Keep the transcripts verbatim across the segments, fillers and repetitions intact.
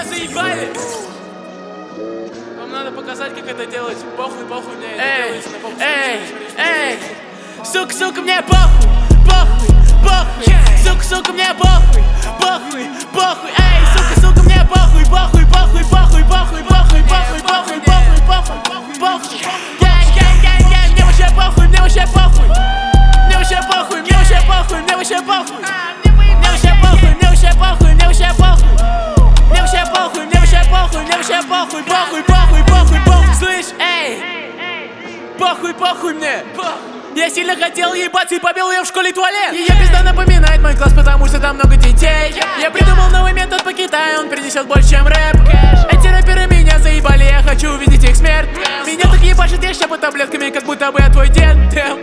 заебали. Вам надо показать, как это делать. Похуй, похуй, мне это делается на похуй. Эй, эй, сука, сука, мне похуй, похуй, похуй. Сука, сука, мне похуй, похуй, похуй. Эй, сука, сука, мне похуй, похуй, похуй, похуй, похуй, похуй, похуй, похуй, похуй, похуй, похуй. Гэнг, гэнг, гэнг, гэнг, мне вообще похуй, мне вообще похуй. Мне вообще похуй, мне вообще похуй, мне вообще похуй. Мне вообще похуй, мне вообще похуй, мне вообще похуй. Мне вообще похуй, мне вообще похуй, мне вообще похуй, похуй, похуй, похуй, похуй. Слышь, эй, похуй, похуй мне. Я сильно хотел ебаться и побил ее в школе туалет. Ее пизда напоминает мой класс, потому что там много детей. Я придумал новый метод по Китаю, он принесет больше, чем рэп. Эти рэперы меня заебали, я хочу увидеть их смерть. Меня так ебашит, я щепу таблетками, как будто бы я твой дед.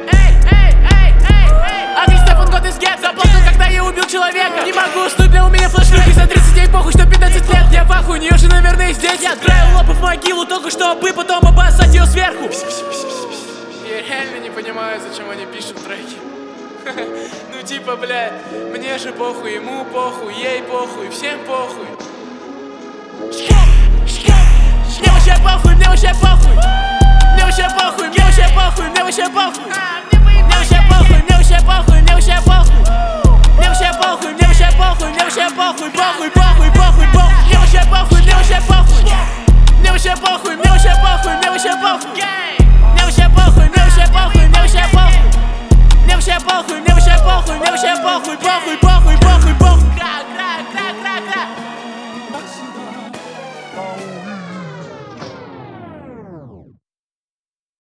А ты Стефан Гот из гетто. Заплакал, когда я убил человека. Не могу уснуть, бля, у меня флешки за тридцать девять, похуй, что пятнадцать лет. Я в ахуе, у нее же, наверное, есть дети. Я отправил лопу в могилу, только чтобы потом обоссать ее сверху. Я реально не понимаю, зачем они пишут треки. Ну типа, бля, мне же похуй, ему похуй, ей похуй, всем похуй. Мне вообще похуй, мне вообще похуй. Мне вообще похуй, мне вообще похуй, мне вообще похуй.